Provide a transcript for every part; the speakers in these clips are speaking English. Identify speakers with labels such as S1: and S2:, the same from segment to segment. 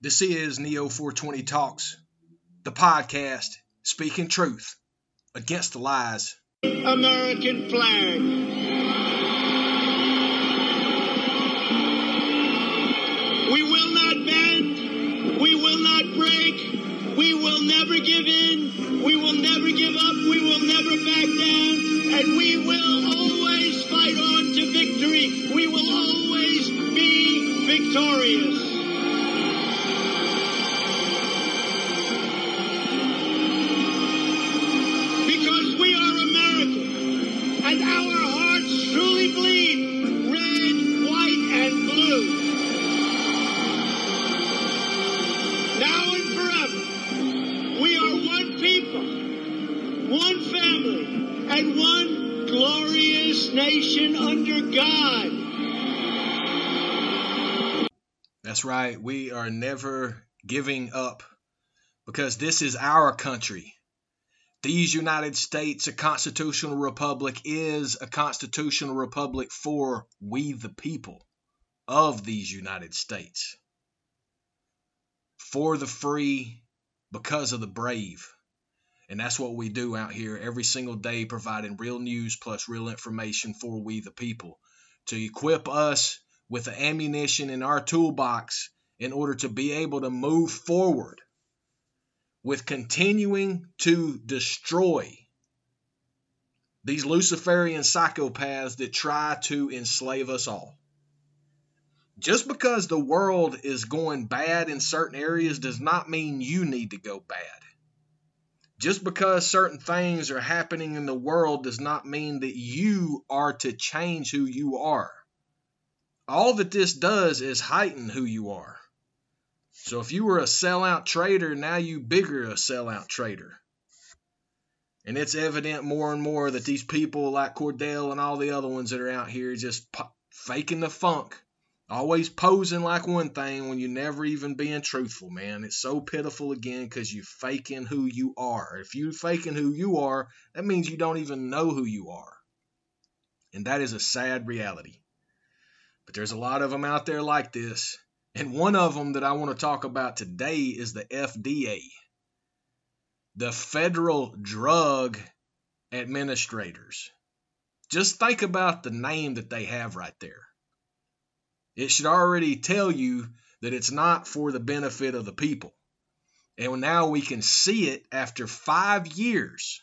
S1: This is Neo 420 Talks, the podcast speaking truth against the lies.
S2: American flag. We will not bend. We will not break. We will never give in. We will never give up. We will never back down. And we will always fight on to victory. We will always be victorious. And our hearts truly bleed red, white, and blue. Now and forever, we are one people, one family, and one glorious nation under God.
S1: That's right. We are never giving up because this is our country. These United States, a constitutional republic, is a constitutional republic for we the people of these United States. For the free, because of the brave. And that's what we do out here every single day, providing real news plus real information for we the people, to equip us with the ammunition in our toolbox in order to be able to move forward with continuing to destroy these Luciferian psychopaths that try to enslave us all. Just because the world is going bad in certain areas does not mean you need to go bad. Just because certain things are happening in the world does not mean that you are to change who you are. All that this does is heighten who you are. So if you were a sellout trader, now you bigger a sellout trader. And it's evident more and more that these people like Cordell and all the other ones that are out here just faking the funk, always posing like one thing when you're never even being truthful, man. It's so pitiful again because you're faking who you are. If you're faking who you are, that means you don't even know who you are. And that is a sad reality. But there's a lot of them out there like this. And one of them that I want to talk about today is the FDA, the Federal Drug Administrators. Just think about the name that they have right there. It should already tell you that it's not for the benefit of the people. And now we can see it after 5 years.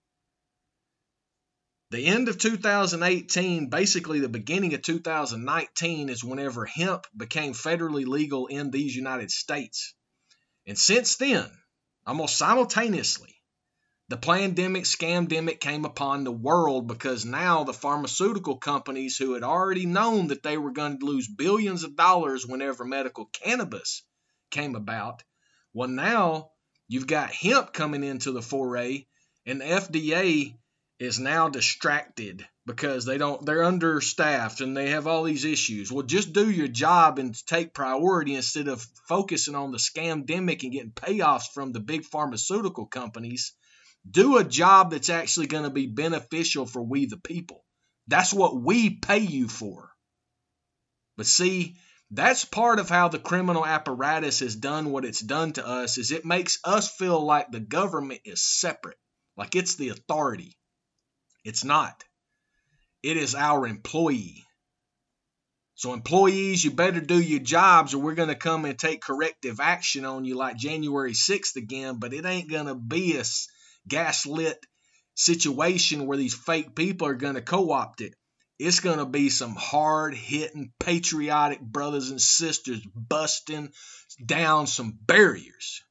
S1: The end of 2018, basically the beginning of 2019 is whenever hemp became federally legal in these United States. And since then, almost simultaneously, the pandemic, scamdemic came upon the world because now the pharmaceutical companies who had already known that they were going to lose billions of dollars whenever medical cannabis came about, well, now you've got hemp coming into the foray, and the FDA is now distracted because they're understaffed and they have all these issues. Well, just do your job and take priority instead of focusing on the scamdemic and getting payoffs from the big pharmaceutical companies. Do a job that's actually going to be beneficial for we the people. That's what we pay you for. But see, that's part of how the criminal apparatus has done what it's done to us, is it makes us feel like the government is separate, like it's the authority. It's not. It is our employee. So employees, you better do your jobs or we're going to come and take corrective action on you like January 6th again, but it ain't going to be a gaslit situation where these fake people are going to co-opt it. It's going to be some hard-hitting, patriotic brothers and sisters busting down some barriers.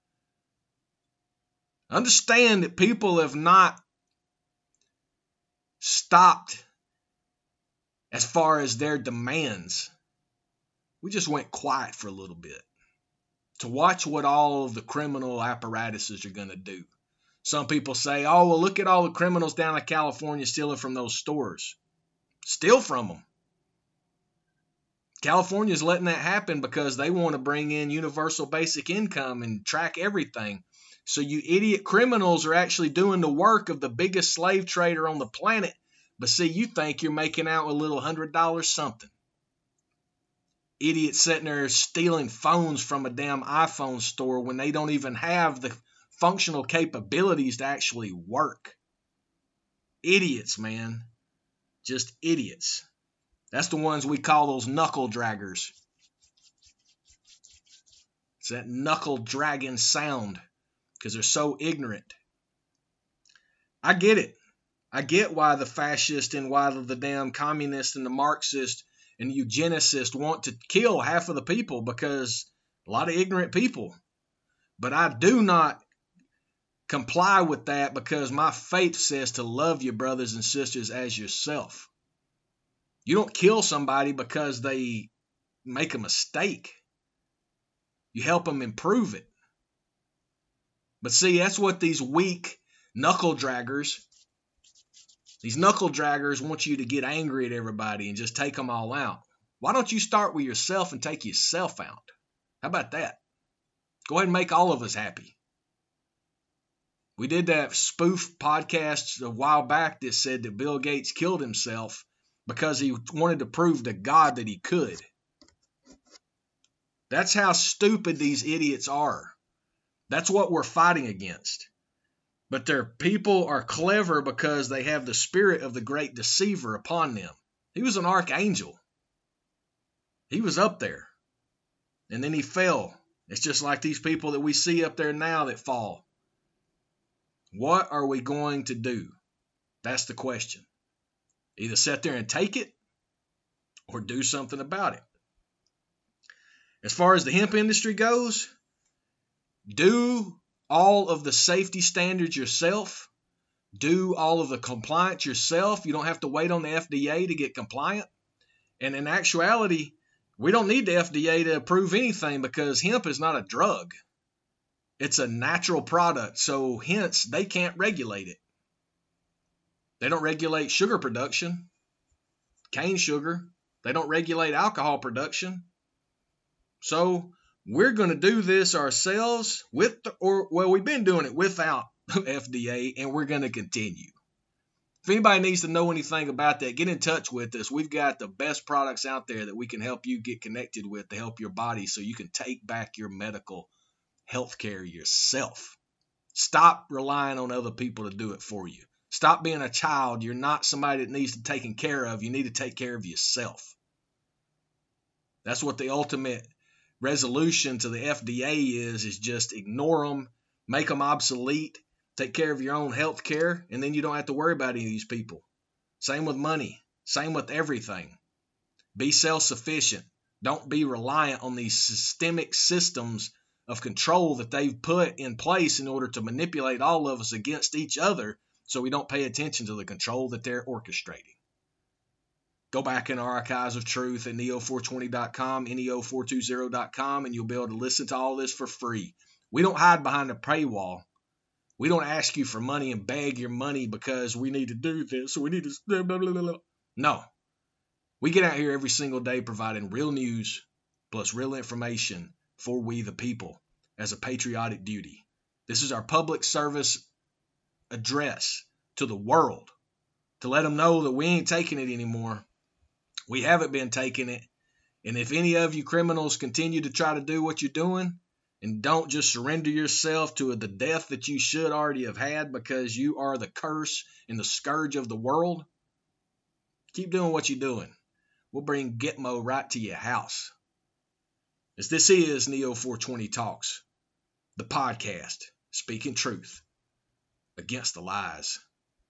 S1: Understand that people have not stopped as far as their demands. We just went quiet for a little bit to watch what all of the criminal apparatuses are going to do. Some people say, oh, well, look at all the criminals down in California stealing from those stores. Steal from them. California's letting that happen because they want to bring in universal basic income and track everything. So you idiot criminals are actually doing the work of the biggest slave trader on the planet. But see, you think you're making out with a little $100 something. Idiots sitting there stealing phones from a damn iPhone store when they don't even have the functional capabilities to actually work. Idiots, man. Just idiots. That's the ones we call those knuckle draggers. It's that knuckle dragging sound because they're so ignorant. I get it. I get why the fascist and why the damn communist and the Marxist and the eugenicist want to kill half of the people, because a lot of ignorant people. But I do not comply with that, because my faith says to love your brothers and sisters as yourself. You don't kill somebody because they make a mistake. You help them improve it. But see, that's what these weak knuckle draggers, want you to get angry at everybody and just take them all out. Why don't you start with yourself and take yourself out? How about that? Go ahead and make all of us happy. We did that spoof podcast a while back that said that Bill Gates killed himself because he wanted to prove to God that he could. That's how stupid these idiots are. That's what we're fighting against. But their people are clever because they have the spirit of the great deceiver upon them. He was an archangel. He was up there. And then he fell. It's just like these people that we see up there now that fall. What are we going to do? That's the question. Either sit there and take it or do something about it. As far as the hemp industry goes, do all of the safety standards yourself. Do all of the compliance yourself. You don't have to wait on the FDA to get compliant. And in actuality, we don't need the FDA to approve anything, because hemp is not a drug. It's a natural product, so hence they can't regulate it. They don't regulate sugar production, cane sugar. They don't regulate alcohol production. So we're going to do this ourselves we've been doing it without FDA, and we're going to continue. If anybody needs to know anything about that, get in touch with us. We've got the best products out there that we can help you get connected with to help your body so you can take back your medical health care yourself. Stop relying on other people to do it for you. Stop being a child. You're not somebody that needs to be taken care of. You need to take care of yourself. That's what the ultimate resolution to the FDA is just ignore them, make them obsolete, take care of your own health care, and then you don't have to worry about any of these people. Same with money. Same with everything. Be self-sufficient. Don't be reliant on these systemic systems of control that they've put in place in order to manipulate all of us against each other, so we don't pay attention to the control that they're orchestrating. Go back in our archives of truth at neo420.com, neo420.com, and you'll be able to listen to all this for free. We don't hide behind a paywall. We don't ask you for money and beg your money because we need to do this, or we need to blah, blah, blah, blah. No. We get out here every single day providing real news plus real information for we the people as a patriotic duty. This is our public service address to the world to let them know that we ain't taking it anymore. We haven't been taking it. And if any of you criminals continue to try to do what you're doing and don't just surrender yourself to the death that you should already have had because you are the curse and the scourge of the world, keep doing what you're doing. We'll bring Gitmo right to your house. As this is Neo 420 Talks, the podcast, speaking truth against the lies.